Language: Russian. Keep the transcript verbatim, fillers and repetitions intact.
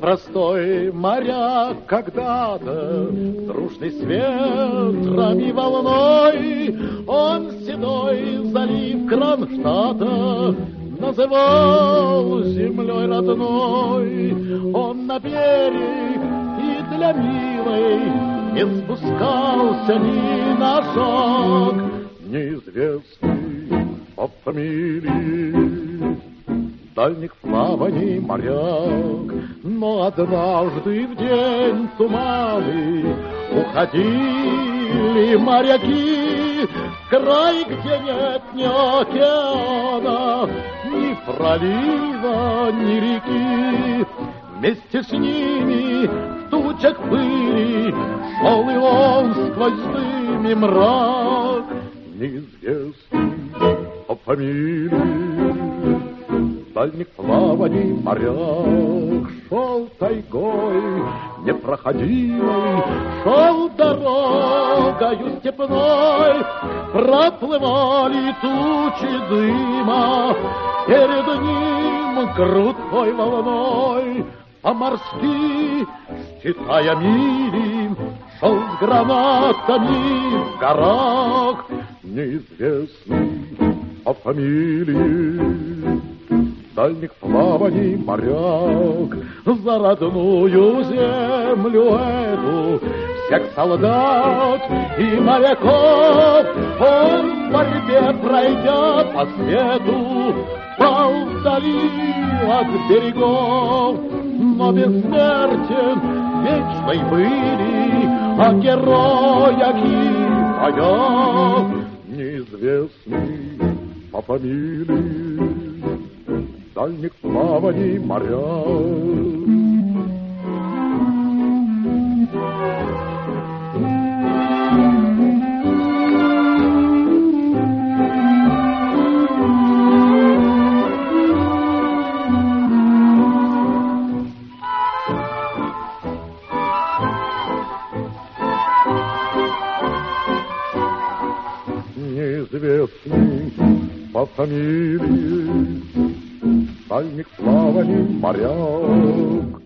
Непростой моряк когда-то, дружный с ветром и волной, он седой залив Кронштадта называл землей родной. Он на берег и для милой не спускался ни на шаг, неизвестный по фамилии, дальних плаваний моряк. Но однажды в день туманы уходили моряки в край, где нет ни океана, ни пролива, ни реки. Вместе с ними в тучах пыли шел и он сквозь дым и мрак, неизвестный по фамилии, дальних плаваний моряк. Шел тайгой непроходимой, шел дорогою степной, проплывали тучи дыма перед ним крутой волной. По-морски, считая мили, шел с гранатами в горах, неизвестный по фамилии, дальних плаваний моряк. За родную землю эту всех солдат и моряков он в борьбе, пройдя по свету, пал вдали от берегов. Но бессмертен вечной были о героях и боях, неизвестный по фамилии, дальних плаваний моряк. Неизвестный по фамилии, дальних плаваний моряк.